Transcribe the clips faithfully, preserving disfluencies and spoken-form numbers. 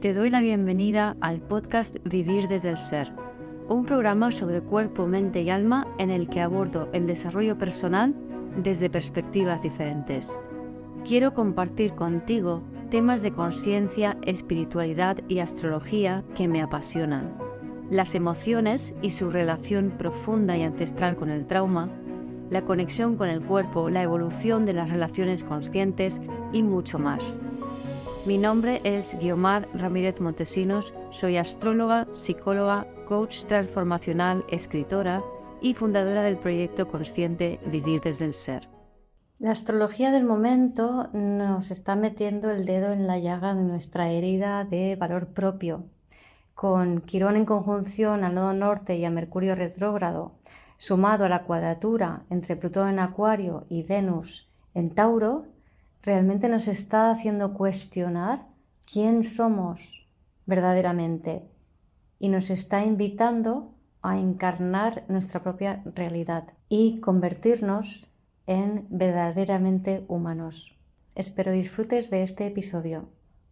Te doy la bienvenida al podcast Vivir desde el Ser, un programa sobre cuerpo, mente y alma en el que abordo el desarrollo personal desde perspectivas diferentes. Quiero compartir contigo temas de conciencia, espiritualidad y astrología que me apasionan, las emociones y su relación profunda y ancestral con el trauma, la conexión con el cuerpo, la evolución de las relaciones conscientes y mucho más. Mi nombre es Guiomar Ramírez Montesinos, soy astróloga, psicóloga, coach transformacional, escritora y fundadora del proyecto consciente Vivir desde el Ser. La astrología del momento nos está metiendo el dedo en la llaga de nuestra herida de valor propio. Con Quirón en conjunción al nodo norte y a Mercurio retrógrado, sumado a la cuadratura entre Plutón en Acuario y Venus en Tauro, realmente nos está haciendo cuestionar quién somos verdaderamente y nos está invitando a encarnar nuestra propia realidad y convertirnos en verdaderamente humanos. Espero disfrutes de este episodio.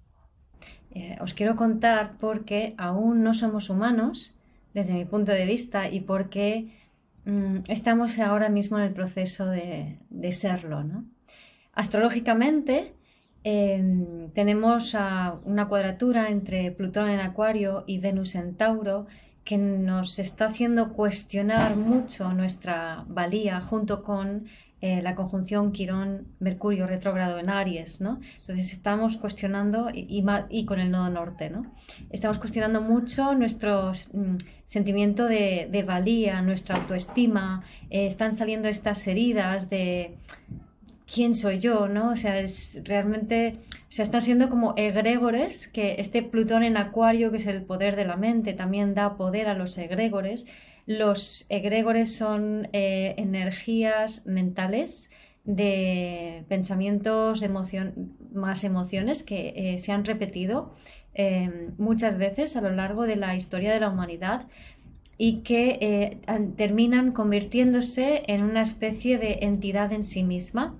Eh, os quiero contar por qué aún no somos humanos desde mi punto de vista y por qué mmm, estamos ahora mismo en el proceso de, de serlo, ¿no? Astrológicamente eh, tenemos uh, una cuadratura entre Plutón en Acuario y Venus en Tauro que nos está haciendo cuestionar mucho nuestra valía junto con eh, la conjunción Quirón-Mercurio retrógrado en Aries, ¿no? Entonces estamos cuestionando, y, y, y con el nodo norte, ¿no? Estamos cuestionando mucho nuestro mm, sentimiento de, de valía, nuestra autoestima, eh, están saliendo estas heridas de ¿quién soy yo? ¿No? O sea, es realmente, o sea, están siendo como egregores, que este Plutón en Acuario, que es el poder de la mente, también da poder a los egregores. Los egregores son eh, energías mentales de pensamientos, emoción, más emociones que eh, se han repetido eh, muchas veces a lo largo de la historia de la humanidad y que eh, terminan convirtiéndose en una especie de entidad en sí misma.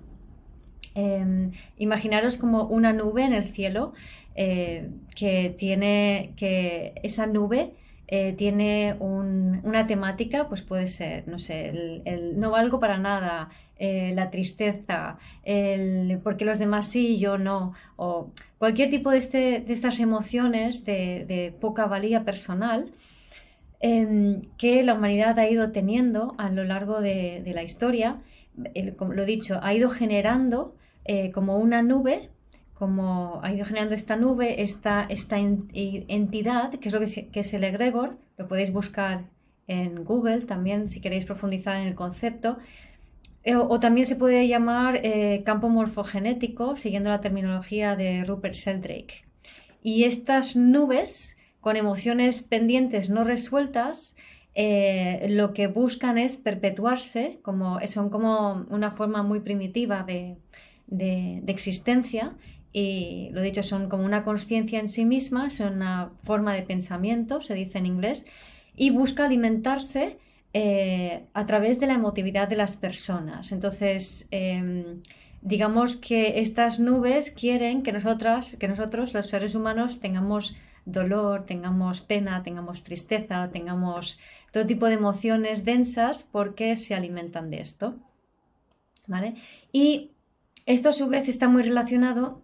Eh, imaginaros como una nube en el cielo eh, que tiene que esa nube eh, tiene un, una temática, pues puede ser, no sé, el, el no valgo para nada, eh, la tristeza, el porque los demás sí y yo no, o cualquier tipo de, este, de estas emociones de, de poca valía personal eh, que la humanidad ha ido teniendo a lo largo de, de la historia. El, como lo he dicho, ha ido generando Eh, como una nube, como ha ido generando esta nube, esta, esta entidad, que es lo que es, que es el egregor, lo podéis buscar en Google también si queréis profundizar en el concepto, eh, o, o también se puede llamar eh, campo morfogenético, siguiendo la terminología de Rupert Sheldrake. Y estas nubes con emociones pendientes no resueltas, eh, lo que buscan es perpetuarse, como, son como una forma muy primitiva de De, de existencia y lo dicho, son como una consciencia en sí misma, son una forma de pensamiento, se dice en inglés, y busca alimentarse eh, a través de la emotividad de las personas. Entonces, eh, digamos que estas nubes quieren que nosotras, que nosotros, los seres humanos, tengamos dolor, tengamos pena, tengamos tristeza, tengamos todo tipo de emociones densas porque se alimentan de esto, ¿vale? Y esto a su vez está muy relacionado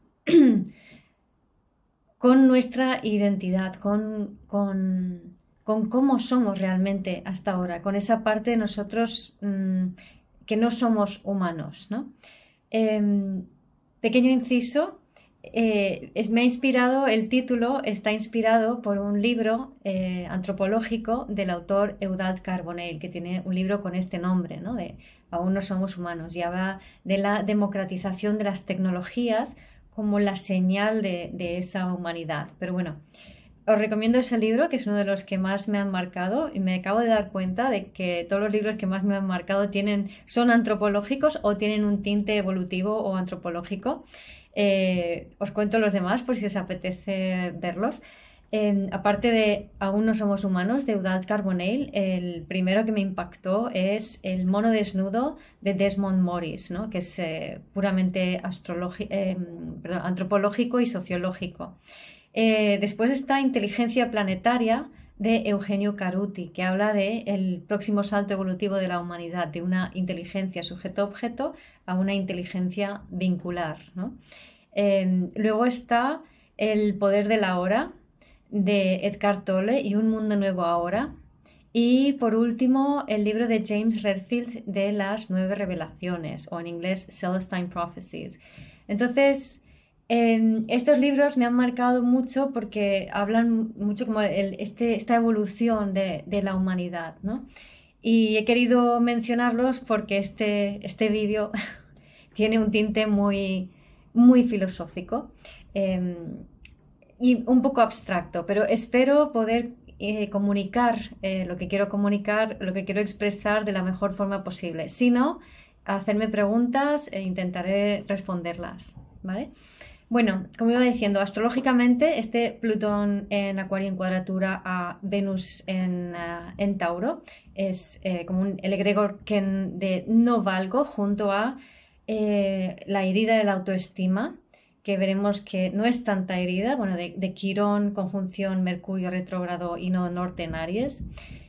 con nuestra identidad, con, con, con cómo somos realmente hasta ahora, con esa parte de nosotros mmm, que no somos humanos, ¿no? Eh, pequeño inciso, eh, es, me ha inspirado, el título está inspirado por un libro eh, antropológico del autor Eudald Carbonell, que tiene un libro con este nombre, ¿no? De Aún no somos humanos, y habla de la democratización de las tecnologías como la señal de, de esa humanidad. Pero bueno, os recomiendo ese libro, que es uno de los que más me han marcado, y me acabo de dar cuenta de que todos los libros que más me han marcado tienen, son antropológicos o tienen un tinte evolutivo o antropológico. Eh, os cuento los demás por si os apetece verlos. Eh, aparte de Aún no somos humanos, de Eudald Carbonell, el primero que me impactó es El mono desnudo de Desmond Morris, ¿no? Que es eh, puramente eh, perdón, antropológico y sociológico. Eh, después está Inteligencia Planetaria, de Eugenio Caruti, que habla de el próximo salto evolutivo de la humanidad, de una inteligencia sujeto-objeto a una inteligencia vincular, ¿no? Eh, luego está El poder de la hora, de Edgar Tolle, y Un mundo nuevo ahora. Y por último, el libro de James Redfield de las nueve revelaciones, o en inglés Celestine Prophecies. Entonces, eh, estos libros me han marcado mucho porque hablan mucho como el, este, esta evolución de, de la humanidad, ¿no? Y he querido mencionarlos porque este, este vídeo tiene un tinte muy, muy filosófico eh, y un poco abstracto, pero espero poder eh, comunicar eh, lo que quiero comunicar, lo que quiero expresar de la mejor forma posible. Si no, hacerme preguntas e intentaré responderlas, ¿vale? Bueno, como iba diciendo, astrológicamente este Plutón en Acuario en cuadratura a Venus en, uh, en Tauro es eh, como un, el egregor de no valgo junto a eh, la herida de la autoestima, que veremos que no es tanta herida, bueno, de, de Quirón, conjunción Mercurio retrógrado y no norte en Aries.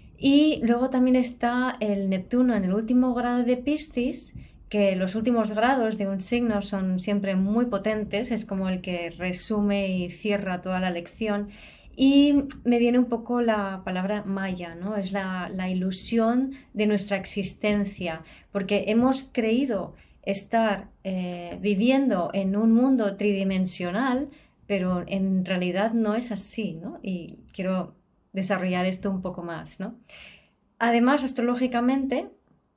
Y luego también está el Neptuno en el último grado de Piscis, que los últimos grados de un signo son siempre muy potentes, es como el que resume y cierra toda la lección. Y me viene un poco la palabra maya, ¿no? Es la, la ilusión de nuestra existencia, porque hemos creído estar eh, viviendo en un mundo tridimensional, pero en realidad no es así, ¿no? Y quiero desarrollar esto un poco más, ¿no? Además, astrológicamente,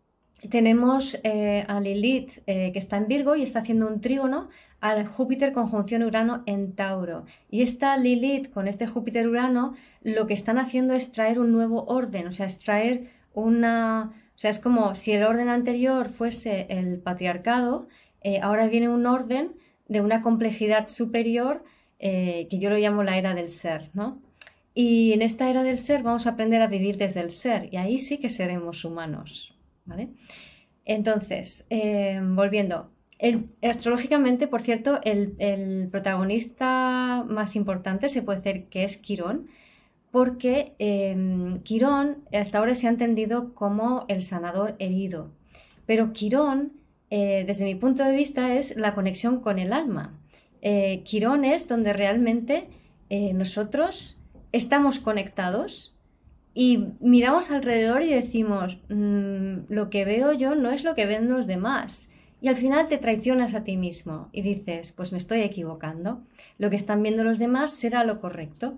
tenemos eh, a Lilith eh, que está en Virgo y está haciendo un trígono al Júpiter conjunción Urano en Tauro. Y esta Lilith con este Júpiter-Urano lo que están haciendo es traer un nuevo orden, o sea, es traer una... O sea, es como si el orden anterior fuese el patriarcado, eh, ahora viene un orden de una complejidad superior eh, que yo lo llamo la era del ser, ¿no? Y en esta era del ser vamos a aprender a vivir desde el ser y ahí sí que seremos humanos, ¿vale? Entonces, eh, volviendo, el, astrológicamente, por cierto, el, el protagonista más importante se puede decir que es Quirón, porque eh, Quirón hasta ahora se ha entendido como el sanador herido, pero Quirón, eh, desde mi punto de vista, es la conexión con el alma. Eh, Quirón es donde realmente eh, nosotros estamos conectados y miramos alrededor y decimos, mmm, lo que veo yo no es lo que ven los demás. Y al final te traicionas a ti mismo y dices, pues me estoy equivocando. Lo que están viendo los demás será lo correcto.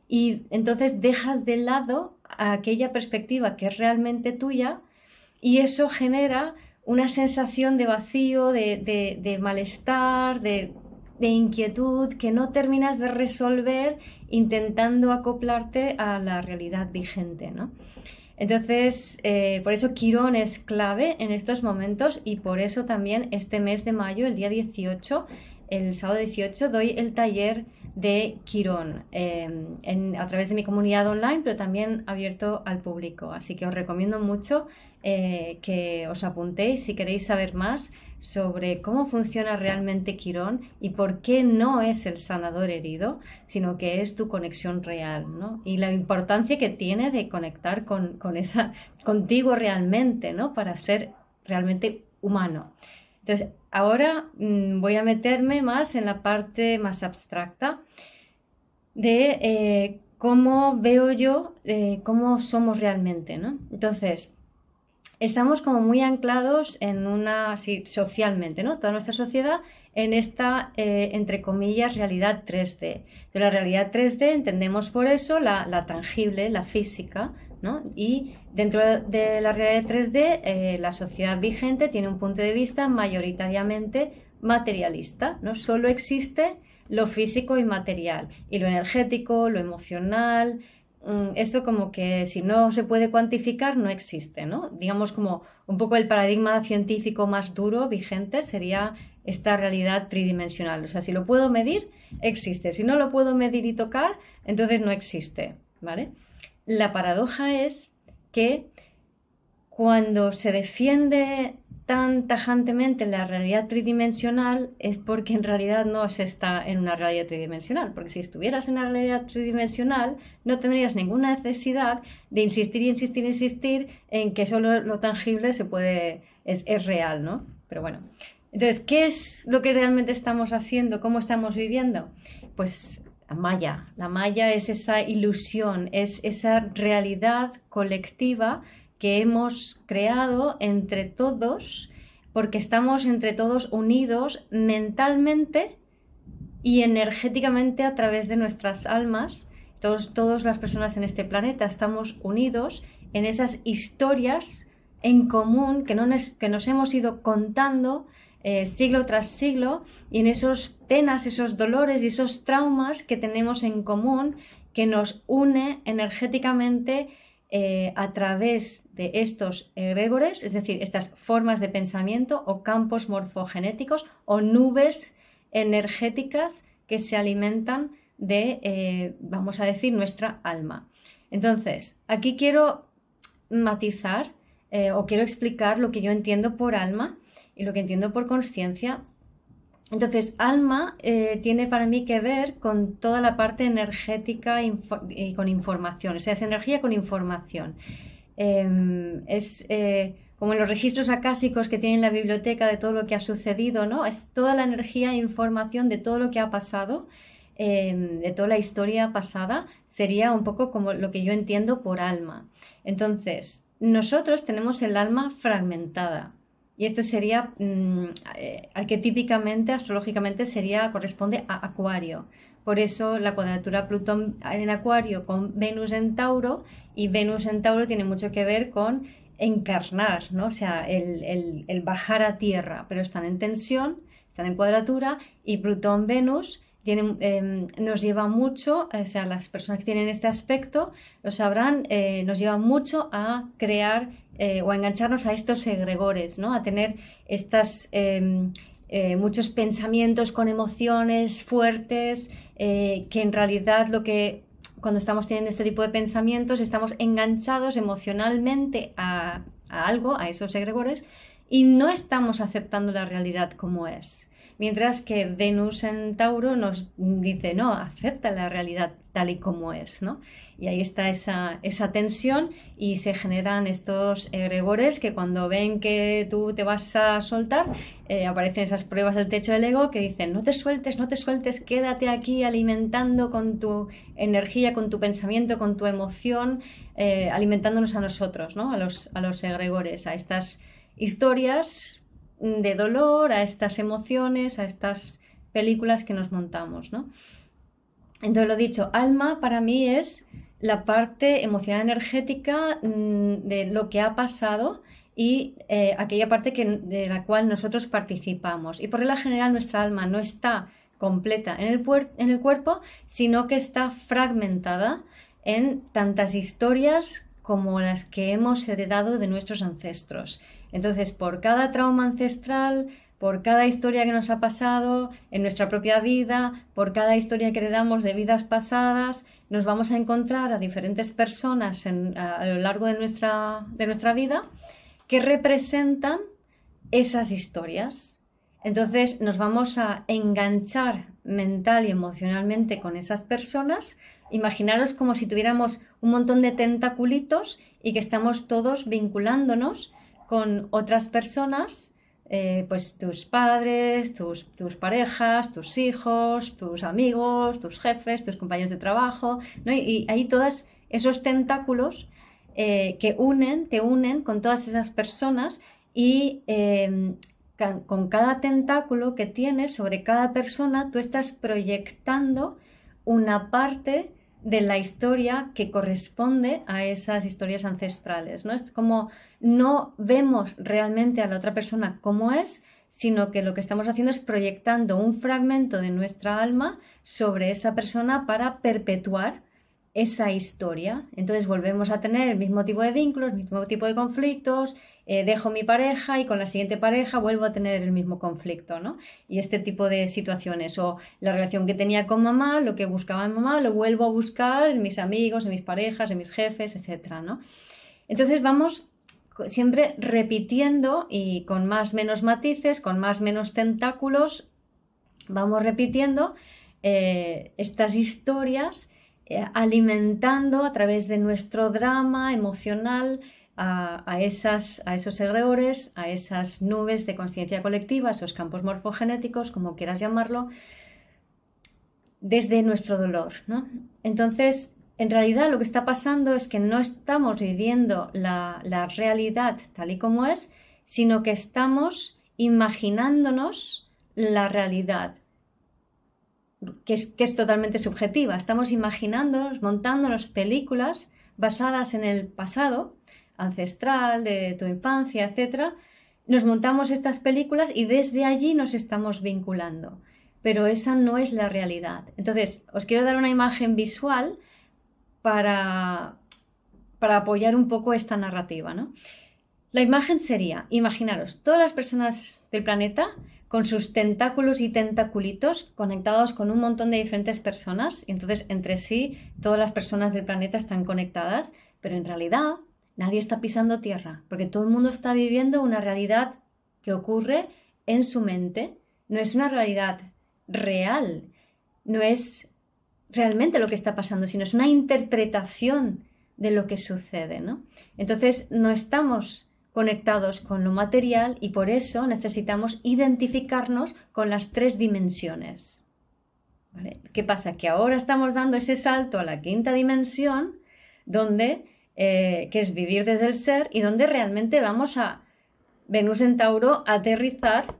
Y entonces dejas de lado aquella perspectiva que es realmente tuya y eso genera una sensación de vacío, de, de, de malestar, de, de inquietud que no terminas de resolver intentando acoplarte a la realidad vigente, ¿no? Entonces, eh, por eso Quirón es clave en estos momentos y por eso también este mes de mayo, el día dieciocho, el sábado dieciocho, doy el taller de Quirón eh, en, a través de mi comunidad online, pero también abierto al público. Así que os recomiendo mucho eh, que os apuntéis si queréis saber más sobre cómo funciona realmente Quirón y por qué no es el sanador herido, sino que es tu conexión real, ¿no? Y la importancia que tiene de conectar con, con esa, contigo realmente, ¿no? Para ser realmente humano. Entonces, ahora mmm, voy a meterme más en la parte más abstracta de eh, cómo veo yo, eh, cómo somos realmente, ¿no? Entonces, estamos como muy anclados en una, sí, socialmente, ¿no? Toda nuestra sociedad en esta, eh, entre comillas, realidad tres D. De la realidad tres D entendemos por eso la, la tangible, la física, ¿no? Y dentro de la realidad tres D, eh, la sociedad vigente tiene un punto de vista mayoritariamente materialista, ¿no? Solo existe lo físico y material, y lo energético, lo emocional. Esto como que si no se puede cuantificar no existe, ¿no? Digamos como un poco el paradigma científico más duro, vigente, sería esta realidad tridimensional. O sea, si lo puedo medir, existe. Si no lo puedo medir y tocar, entonces no existe, ¿vale? La paradoja es que cuando se defiende tan tajantemente la realidad tridimensional es porque en realidad no se está en una realidad tridimensional, porque si estuvieras en una realidad tridimensional no tendrías ninguna necesidad de insistir, insistir, insistir en que solo lo tangible se puede, es, es real, ¿no? Pero bueno, entonces, ¿qué es lo que realmente estamos haciendo? ¿Cómo estamos viviendo? Pues la Maya. La Maya es esa ilusión, es esa realidad colectiva que hemos creado entre todos, porque estamos entre todos unidos mentalmente y energéticamente a través de nuestras almas. Todos, todas las personas en este planeta estamos unidos en esas historias en común que, no nos, que nos hemos ido contando eh, siglo tras siglo, y en esos penas, esos dolores y esos traumas que tenemos en común, que nos une energéticamente Eh, a través de estos egregores, es decir, estas formas de pensamiento o campos morfogenéticos o nubes energéticas que se alimentan de, eh, vamos a decir, nuestra alma. Entonces, aquí quiero matizar eh, o quiero explicar lo que yo entiendo por alma y lo que entiendo por consciencia. Entonces, alma eh, tiene para mí que ver con toda la parte energética y con información, o sea, es energía con información. Eh, es eh, como en los registros acásicos que tienen la biblioteca de todo lo que ha sucedido, ¿no? Es toda la energía e información de todo lo que ha pasado, eh, de toda la historia pasada, sería un poco como lo que yo entiendo por alma. Entonces, nosotros tenemos el alma fragmentada. Y esto sería, mmm, eh, arquetípicamente, astrológicamente, sería, corresponde a Acuario. Por eso la cuadratura Plutón en Acuario con Venus en Tauro, y Venus en Tauro tiene mucho que ver con encarnar, ¿no? O sea, el, el, el bajar a tierra, pero están en tensión, están en cuadratura, y Plutón-Venus tienen, eh, nos lleva mucho, o sea, las personas que tienen este aspecto lo sabrán, eh, nos lleva mucho a crear eh, o a engancharnos a estos egregores, ¿no? A tener estas, eh, eh, muchos pensamientos con emociones fuertes, eh, que en realidad lo que cuando estamos teniendo este tipo de pensamientos estamos enganchados emocionalmente a, a algo, a esos egregores, y no estamos aceptando la realidad como es. Mientras que Venus en Tauro nos dice, no, acepta la realidad tal y como es, ¿no? Y ahí está esa, esa tensión, y se generan estos egregores que cuando ven que tú te vas a soltar, eh, aparecen esas pruebas del techo del ego que dicen, no te sueltes, no te sueltes, quédate aquí alimentando con tu energía, con tu pensamiento, con tu emoción, eh, alimentándonos a nosotros, ¿no? A los, a los egregores, a estas historias de dolor, a estas emociones, a estas películas que nos montamos, ¿no? Entonces, lo dicho, alma para mí es la parte emocional energética mmm, de lo que ha pasado, y eh, aquella parte que, de la cual nosotros participamos. Y por regla general nuestra alma no está completa en el, en el cuerpo, sino que está fragmentada en tantas historias como las que hemos heredado de nuestros ancestros. Entonces, por cada trauma ancestral, por cada historia que nos ha pasado en nuestra propia vida, por cada historia que heredamos de vidas pasadas, nos vamos a encontrar a diferentes personas en, a, a lo largo de nuestra, de nuestra vida que representan esas historias. Entonces, nos vamos a enganchar mental y emocionalmente con esas personas. Imaginaros como si tuviéramos un montón de tentaculitos y que estamos todos vinculándonos con otras personas, eh, pues tus padres, tus, tus parejas, tus hijos, tus amigos, tus jefes, tus compañeros de trabajo, ¿no? Y, y hay todos esos tentáculos eh, que unen, te unen con todas esas personas, y eh, con cada tentáculo que tienes sobre cada persona, tú estás proyectando una parte de la historia que corresponde a esas historias ancestrales, ¿no? Es como no vemos realmente a la otra persona como es, sino que lo que estamos haciendo es proyectando un fragmento de nuestra alma sobre esa persona para perpetuar esa historia. Entonces volvemos a tener el mismo tipo de vínculos, el mismo tipo de conflictos, eh, dejo mi pareja y con la siguiente pareja vuelvo a tener el mismo conflicto, ¿no? Y este tipo de situaciones, o la relación que tenía con mamá, lo que buscaba en mamá, lo vuelvo a buscar en mis amigos, en mis parejas, en mis jefes, etcétera, ¿no? Entonces vamos siempre repitiendo y con más menos matices, con más menos tentáculos, vamos repitiendo eh, estas historias, eh, alimentando a través de nuestro drama emocional a, a, esas, a esos egregores, a esas nubes de consciencia colectiva, esos campos morfogenéticos, como quieras llamarlo, desde nuestro dolor, ¿no? Entonces, en realidad lo que está pasando es que no estamos viviendo la, la realidad tal y como es, sino que estamos imaginándonos la realidad, que es, que es totalmente subjetiva. Estamos imaginándonos, montándonos películas basadas en el pasado ancestral, de tu infancia, etcétera. Nos montamos estas películas y desde allí nos estamos vinculando, pero esa no es la realidad. Entonces, os quiero dar una imagen visual para, para apoyar un poco esta narrativa, ¿no? La imagen sería, imaginaros, todas las personas del planeta con sus tentáculos y tentaculitos conectados con un montón de diferentes personas, y entonces entre sí todas las personas del planeta están conectadas, pero en realidad nadie está pisando tierra, porque todo el mundo está viviendo una realidad que ocurre en su mente, no es una realidad real, no es realmente lo que está pasando, sino es una interpretación de lo que sucede, ¿no? Entonces no estamos conectados con lo material y por eso necesitamos identificarnos con las tres dimensiones, ¿vale? ¿Qué pasa? Que ahora estamos dando ese salto a la quinta dimensión, donde, eh, que es vivir desde el ser, y donde realmente vamos a Venus en Tauro a aterrizar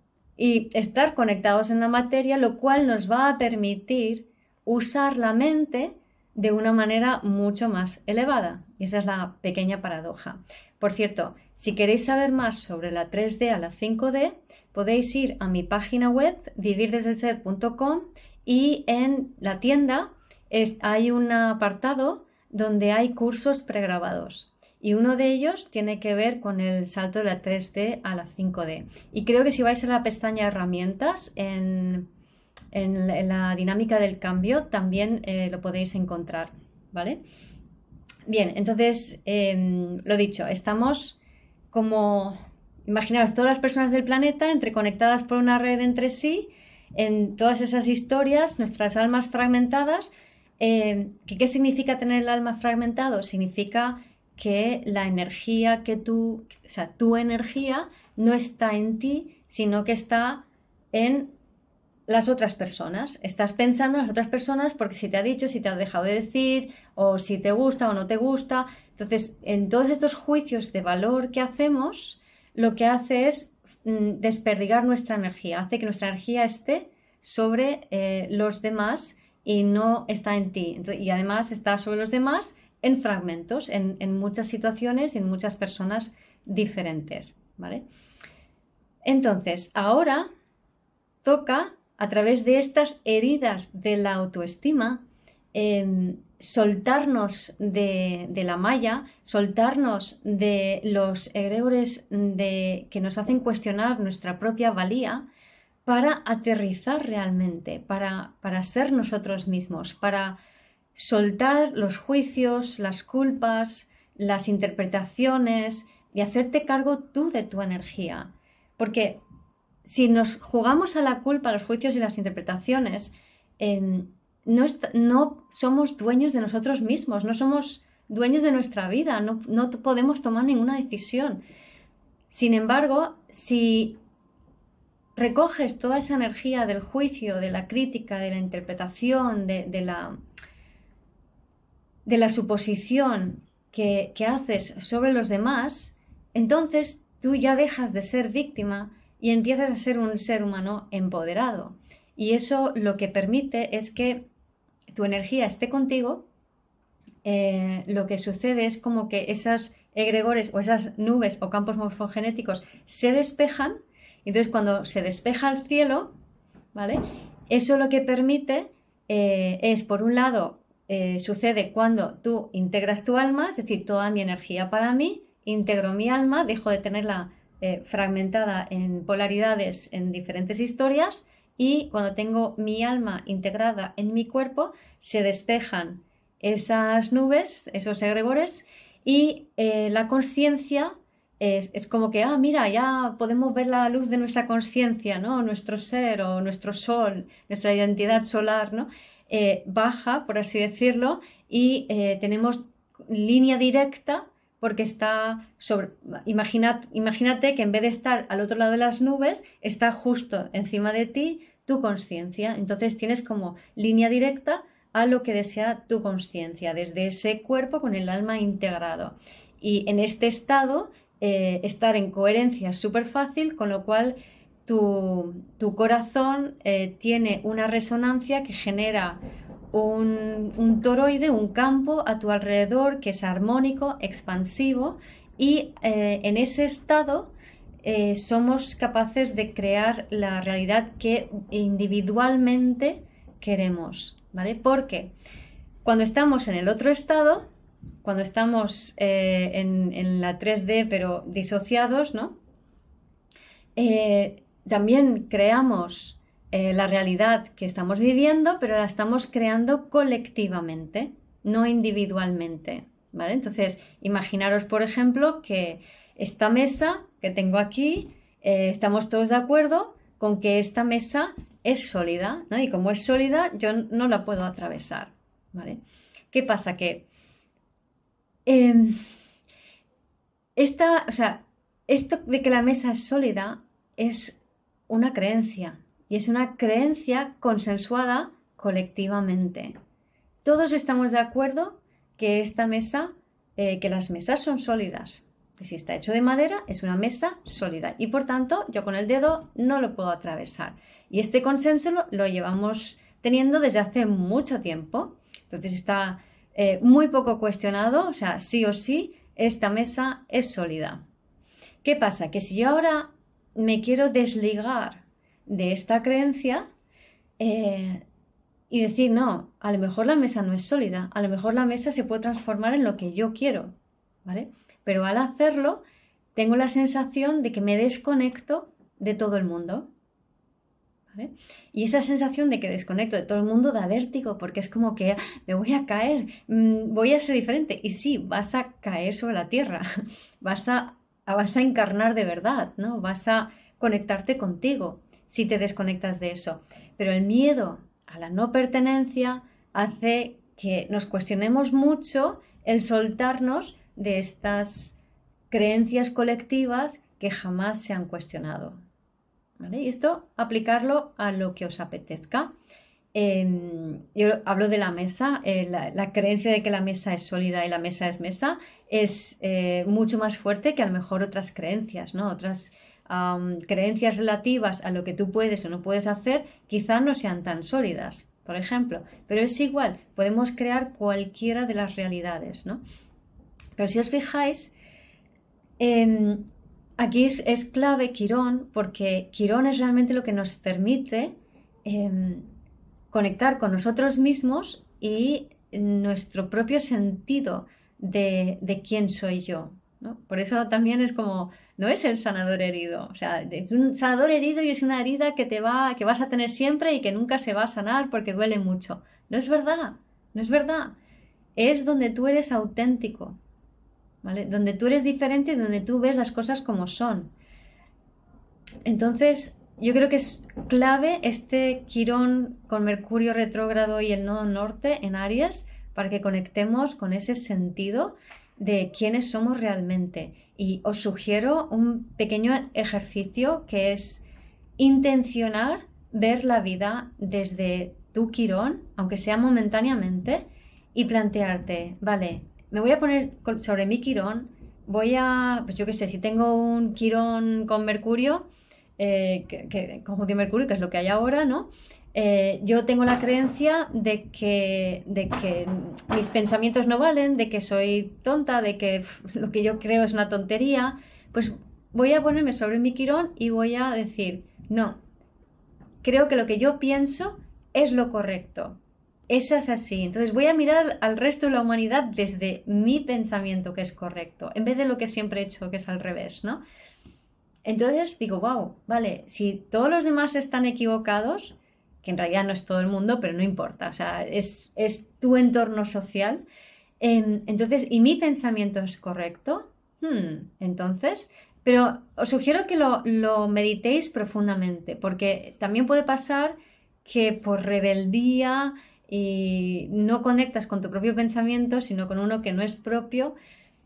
y estar conectados en la materia, lo cual nos va a permitir usar la mente de una manera mucho más elevada. Y esa es la pequeña paradoja. Por cierto, si queréis saber más sobre la tres D a la cinco D, podéis ir a mi página web, vivir desde el ser punto com, y en la tienda es, hay un apartado donde hay cursos pregrabados. Y uno de ellos tiene que ver con el salto de la tres D a la cinco D. Y creo que si vais a la pestaña herramientas, en, en, en la dinámica del cambio, también eh, lo podéis encontrar, ¿vale? Bien, entonces, eh, lo dicho, estamos como, imaginaos, todas las personas del planeta entreconectadas por una red entre sí, en todas esas historias, nuestras almas fragmentadas. Eh, ¿qué, ¿Qué significa tener el alma fragmentado? Significa que la energía que tú, o sea, tu energía no está en ti, sino que está en las otras personas. Estás pensando en las otras personas porque si te ha dicho, si te ha dejado de decir, o si te gusta o no te gusta. Entonces, en todos estos juicios de valor que hacemos, lo que hace es mm, desperdigar nuestra energía, hace que nuestra energía esté sobre eh, los demás y no está en ti. Entonces, y además está sobre los demás en fragmentos, en, en muchas situaciones y en muchas personas diferentes, ¿vale? Entonces, ahora toca, a través de estas heridas de la autoestima, eh, soltarnos de, de la malla, soltarnos de los egregores de, que nos hacen cuestionar nuestra propia valía, para aterrizar realmente, para, para ser nosotros mismos, para soltar los juicios, las culpas, las interpretaciones y hacerte cargo tú de tu energía. Porque si nos jugamos a la culpa, a los juicios y las interpretaciones, eh, no, no somos dueños de nosotros mismos, no somos dueños de nuestra vida, no, no podemos tomar ninguna decisión. Sin embargo, si recoges toda esa energía del juicio, de la crítica, de la interpretación, de, de, la, de la suposición que, que haces sobre los demás, entonces tú ya dejas de ser víctima y empiezas a ser un ser humano empoderado. Y eso lo que permite es que tu energía esté contigo. Eh, lo que sucede es como que esos egregores o esas nubes o campos morfogenéticos se despejan. Entonces, cuando se despeja el cielo, ¿vale? Eso lo que permite eh, es, por un lado, eh, sucede cuando tú integras tu alma, es decir, toda mi energía para mí, integro mi alma, dejo de tenerla eh, fragmentada en polaridades, en diferentes historias, y cuando tengo mi alma integrada en mi cuerpo, se despejan esas nubes, esos egregores, y eh, la consciencia es, es como que, ah, mira, ya podemos ver la luz de nuestra conciencia, ¿no? Nuestro ser o nuestro sol, nuestra identidad solar, ¿no? Eh, baja, por así decirlo, y eh, tenemos línea directa porque está sobre... Imaginad, imagínate que en vez de estar al otro lado de las nubes, está justo encima de ti tu conciencia. Entonces tienes como línea directa a lo que desea tu conciencia, desde ese cuerpo con el alma integrado. Y en este estado, eh, estar en coherencia es súper fácil, con lo cual tu, tu corazón eh, tiene una resonancia que genera un, un toroide, un campo a tu alrededor que es armónico, expansivo, y eh, en ese estado eh, somos capaces de crear la realidad que individualmente queremos, ¿vale? Porque cuando estamos en el otro estado, cuando estamos eh, en, en la tres D pero disociados, ¿no? Eh, también creamos eh, la realidad que estamos viviendo, pero la estamos creando colectivamente, no individualmente, ¿vale? Entonces, imaginaros, por ejemplo, que esta mesa que tengo aquí, eh, estamos todos de acuerdo con que esta mesa es sólida, ¿no? Y como es sólida, yo no la puedo atravesar, ¿vale? ¿Qué pasa? Que eh, esta, o sea, esto de que la mesa es sólida es una creencia, y es una creencia consensuada colectivamente. Todos estamos de acuerdo que esta mesa, eh, que las mesas son sólidas. Que si está hecho de madera, es una mesa sólida. Y por tanto, yo con el dedo no lo puedo atravesar. Y este consenso lo, lo llevamos teniendo desde hace mucho tiempo. Entonces está eh, muy poco cuestionado, o sea, sí o sí, esta mesa es sólida. ¿Qué pasa? Que si yo ahora me quiero desligar de esta creencia eh, y decir, no, a lo mejor la mesa no es sólida, a lo mejor la mesa se puede transformar en lo que yo quiero, ¿vale? Pero al hacerlo, tengo la sensación de que me desconecto de todo el mundo, ¿vale? Y esa sensación de que desconecto de todo el mundo da vértigo, porque es como que me voy a caer, voy a ser diferente. Y sí, vas a caer sobre la tierra, vas a, vas a encarnar de verdad, ¿no? Vas a conectarte contigo si te desconectas de eso. Pero el miedo a la no pertenencia hace que nos cuestionemos mucho el soltarnos de estas creencias colectivas que jamás se han cuestionado, ¿vale? Y esto aplicarlo a lo que os apetezca. Eh, yo hablo de la mesa, eh, la, la creencia de que la mesa es sólida y la mesa es mesa es eh, mucho más fuerte que a lo mejor otras creencias, ¿no? Otras um, creencias relativas a lo que tú puedes o no puedes hacer quizá no sean tan sólidas, por ejemplo, pero es igual, podemos crear cualquiera de las realidades, ¿no? Pero si os fijáis, eh, aquí es, es clave Quirón, porque Quirón es realmente lo que nos permite eh, conectar con nosotros mismos y nuestro propio sentido de, de quién soy yo, ¿no? Por eso también es como, no es el sanador herido, o sea, es un sanador herido y es una herida que te va, que vas a tener siempre y que nunca se va a sanar porque duele mucho. No es verdad, no es verdad. Es donde tú eres auténtico, ¿vale? Donde tú eres diferente y donde tú ves las cosas como son. Entonces, yo creo que es clave este Quirón con Mercurio retrógrado y el nodo norte en Aries para que conectemos con ese sentido de quiénes somos realmente. Y os sugiero un pequeño ejercicio que es intencionar ver la vida desde tu Quirón, aunque sea momentáneamente, y plantearte, vale, me voy a poner sobre mi Quirón, voy a, pues yo qué sé, si tengo un Quirón con Mercurio, eh, que, que, conjunción Mercurio, que es lo que hay ahora, ¿no? Eh, yo tengo la creencia de que, de que mis pensamientos no valen, de que soy tonta, de que pff, lo que yo creo es una tontería, pues voy a ponerme sobre mi Quirón y voy a decir, no, creo que lo que yo pienso es lo correcto. Eso es así. Entonces voy a mirar al resto de la humanidad desde mi pensamiento que es correcto, en vez de lo que siempre he hecho que es al revés, ¿no? Entonces digo, wow, vale, si todos los demás están equivocados, que en realidad no es todo el mundo, pero no importa, o sea, es, es tu entorno social, eh, entonces, ¿y mi pensamiento es correcto? Hmm, entonces, pero os sugiero que lo, lo meditéis profundamente, porque también puede pasar que por rebeldía y no conectas con tu propio pensamiento, sino con uno que no es propio,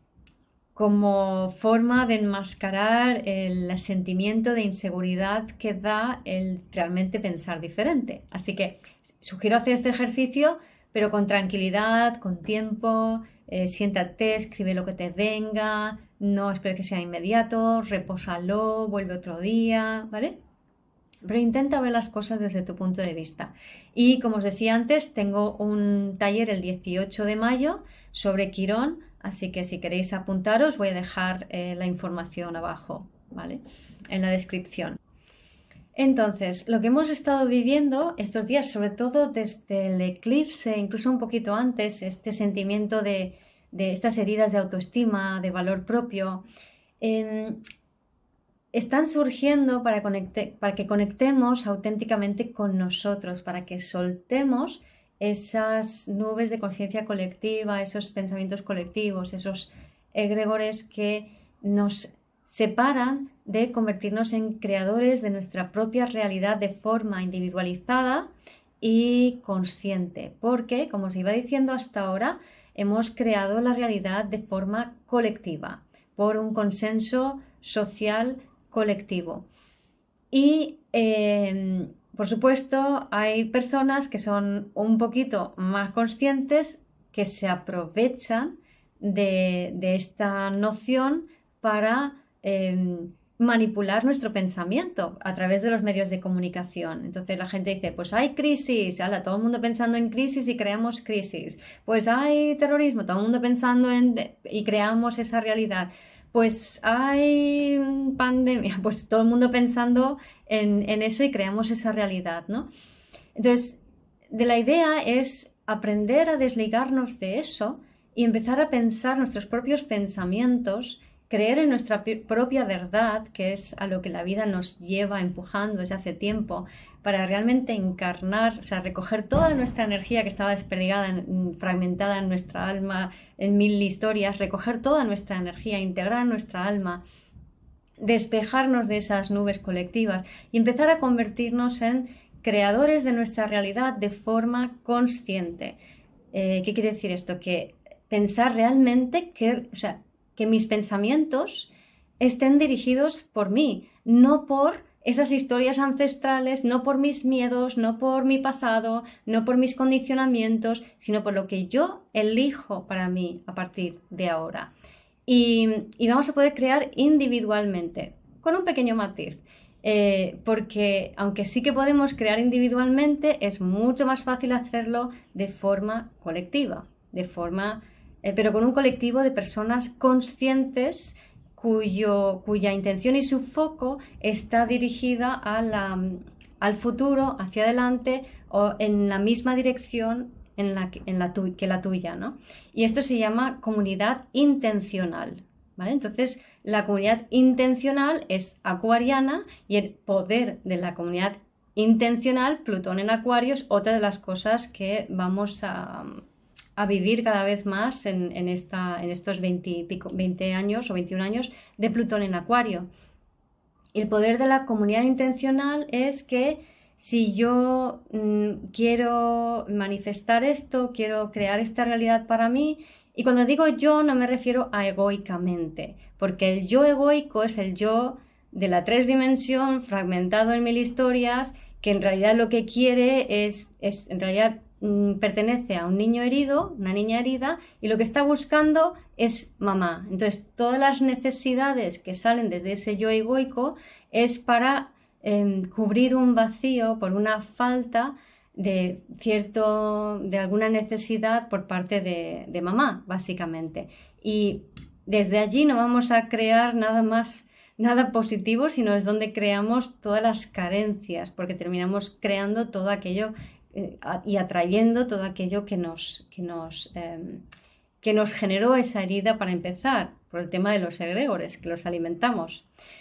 como forma de enmascarar el sentimiento de inseguridad que da el realmente pensar diferente. Así que sugiero hacer este ejercicio, pero con tranquilidad, con tiempo. Eh, siéntate, escribe lo que te venga, no esperes que sea inmediato, repósalo, vuelve otro día, ¿vale? Pero intenta ver las cosas desde tu punto de vista. Y como os decía antes, tengo un taller el dieciocho de mayo sobre Quirón, así que si queréis apuntaros voy a dejar eh, la información abajo, ¿vale? En la descripción. Entonces, lo que hemos estado viviendo estos días, sobre todo desde el eclipse, incluso un poquito antes, este sentimiento de, de estas heridas de autoestima, de valor propio, eh, están surgiendo para, conecte, para que conectemos auténticamente con nosotros, para que soltemos esas nubes de conciencia colectiva, esos pensamientos colectivos, esos egregores que nos separan de convertirnos en creadores de nuestra propia realidad de forma individualizada y consciente, porque, como os iba diciendo hasta ahora, hemos creado la realidad de forma colectiva, por un consenso social colectivo. Y, eh, por supuesto, hay personas que son un poquito más conscientes que se aprovechan de, de esta noción para eh, manipular nuestro pensamiento a través de los medios de comunicación. Entonces la gente dice, pues hay crisis, ala, todo el mundo pensando en crisis y creamos crisis. Pues hay terrorismo, todo el mundo pensando en y creamos esa realidad. Pues hay pandemia, pues todo el mundo pensando en, en eso y creamos esa realidad, ¿no? Entonces, de la idea es aprender a desligarnos de eso y empezar a pensar nuestros propios pensamientos, creer en nuestra propia verdad, que es a lo que la vida nos lleva empujando desde hace tiempo, para realmente encarnar, o sea, recoger toda nuestra energía que estaba desperdigada, en, fragmentada en nuestra alma, en mil historias, recoger toda nuestra energía, integrar nuestra alma, despejarnos de esas nubes colectivas y empezar a convertirnos en creadores de nuestra realidad de forma consciente. Eh, ¿Qué quiere decir esto? Que pensar realmente que, o sea, que mis pensamientos estén dirigidos por mí, no por esas historias ancestrales, no por mis miedos, no por mi pasado, no por mis condicionamientos, sino por lo que yo elijo para mí a partir de ahora. Y, y vamos a poder crear individualmente, con un pequeño matiz. Eh, porque aunque sí que podemos crear individualmente, es mucho más fácil hacerlo de forma colectiva, de forma, eh, pero con un colectivo de personas conscientes cuyo, cuya intención y su foco está dirigida a la, al futuro, hacia adelante o en la misma dirección en la, en la tu, que la tuya, ¿no? Y esto se llama comunidad intencional, ¿vale? Entonces, la comunidad intencional es acuariana y el poder de la comunidad intencional, Plutón en Acuario, es otra de las cosas que vamos a, a vivir cada vez más en, en, esta, en estos veinte, veinte años o veintiún años de Plutón en Acuario. Y el poder de la comunidad intencional es que si yo mmm, quiero manifestar esto, quiero crear esta realidad para mí, y cuando digo yo no me refiero a egoicamente, porque el yo egoico es el yo de la tres dimensión fragmentado en mil historias, que en realidad lo que quiere es, es en realidad mmm, pertenece a un niño herido, una niña herida, y lo que está buscando es mamá. Entonces todas las necesidades que salen desde ese yo egoico es para eh, cubrir un vacío por una falta de cierto, de alguna necesidad por parte de, de mamá, básicamente. Y desde allí no vamos a crear nada más, nada positivo, sino es donde creamos todas las carencias, porque terminamos creando todo aquello eh, y atrayendo todo aquello que nos, que nos, eh, que nos generó esa herida para empezar, por el tema de los egregores, que los alimentamos.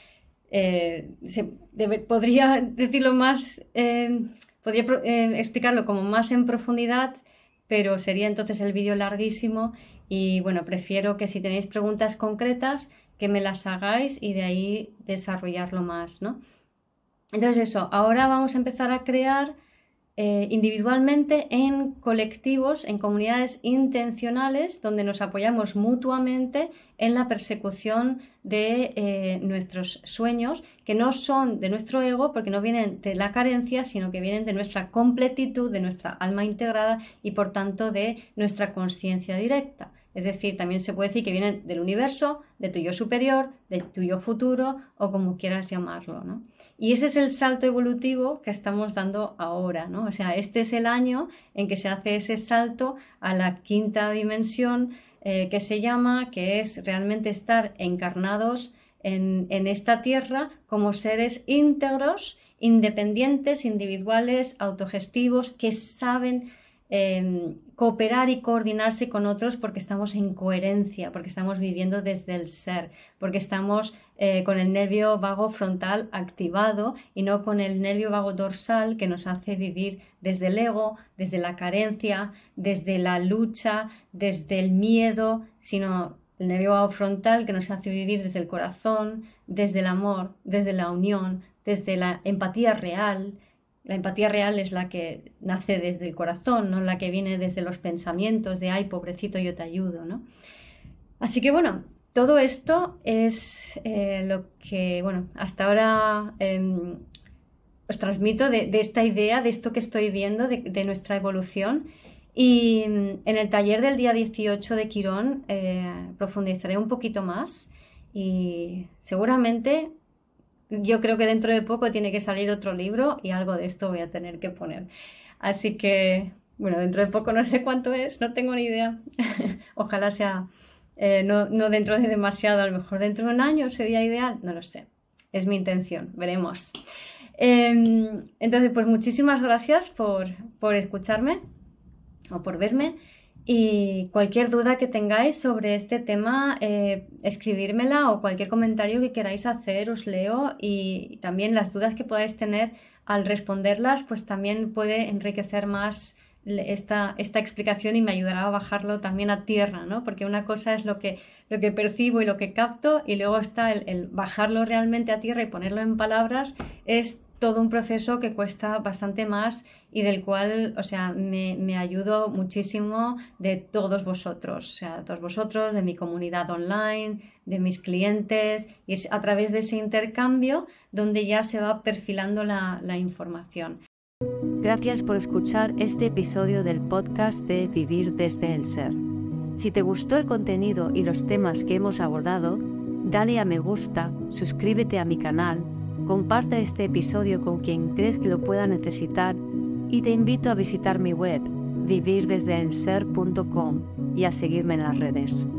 Eh, se debe, podría decirlo más... Eh, Podría eh, explicarlo como más en profundidad, pero sería entonces el vídeo larguísimo y bueno, prefiero que si tenéis preguntas concretas que me las hagáis y de ahí desarrollarlo más, ¿no? Entonces eso, ahora vamos a empezar a crear eh, individualmente en colectivos, en comunidades intencionales donde nos apoyamos mutuamente en la persecución de eh, nuestros sueños, que no son de nuestro ego porque no vienen de la carencia, sino que vienen de nuestra completitud, de nuestra alma integrada y por tanto de nuestra consciencia directa. Es decir, también se puede decir que vienen del universo, de tu yo superior, de tu yo futuro o como quieras llamarlo, ¿no? Y ese es el salto evolutivo que estamos dando ahora, ¿no? O sea, este es el año en que se hace ese salto a la quinta dimensión eh, que se llama, que es realmente estar encarnados en, en esta tierra como seres íntegros, independientes, individuales, autogestivos, que saben Eh, cooperar y coordinarse con otros porque estamos en coherencia, porque estamos viviendo desde el ser, porque estamos eh, con el nervio vago frontal activado y no con el nervio vago dorsal que nos hace vivir desde el ego, desde la carencia, desde la lucha, desde el miedo, sino el nervio vago frontal que nos hace vivir desde el corazón, desde el amor, desde la unión, desde la empatía real. La empatía real es la que nace desde el corazón, no la que viene desde los pensamientos de ay, pobrecito, yo te ayudo, ¿no? Así que bueno, todo esto es eh, lo que, bueno, hasta ahora eh, os transmito de, de esta idea, de esto que estoy viendo, de, de nuestra evolución. Y en el taller del día dieciocho de Quirón eh, profundizaré un poquito más y seguramente... Yo creo que dentro de poco tiene que salir otro libro y algo de esto voy a tener que poner. Así que, bueno, dentro de poco no sé cuánto es, no tengo ni idea. Ojalá sea eh, no, no dentro de demasiado, a lo mejor dentro de un año sería ideal, no lo sé. Es mi intención, veremos. Eh, entonces, pues muchísimas gracias por, por escucharme o por verme. Y cualquier duda que tengáis sobre este tema, eh, escribírmela o cualquier comentario que queráis hacer, os leo y también las dudas que podáis tener al responderlas, pues también puede enriquecer más esta, esta explicación y me ayudará a bajarlo también a tierra, ¿no? Porque una cosa es lo que, lo que percibo y lo que capto y luego está el, el bajarlo realmente a tierra y ponerlo en palabras, es todo un proceso que cuesta bastante más y del cual, o sea, me, me ayudo muchísimo de todos vosotros, o sea, de todos vosotros, de mi comunidad online, de mis clientes, y es a través de ese intercambio donde ya se va perfilando la, la información. Gracias por escuchar este episodio del podcast de Vivir desde el Ser. Si te gustó el contenido y los temas que hemos abordado, dale a me gusta, suscríbete a mi canal, comparte este episodio con quien crees que lo pueda necesitar y te invito a visitar mi web vivir desde el ser punto com y a seguirme en las redes.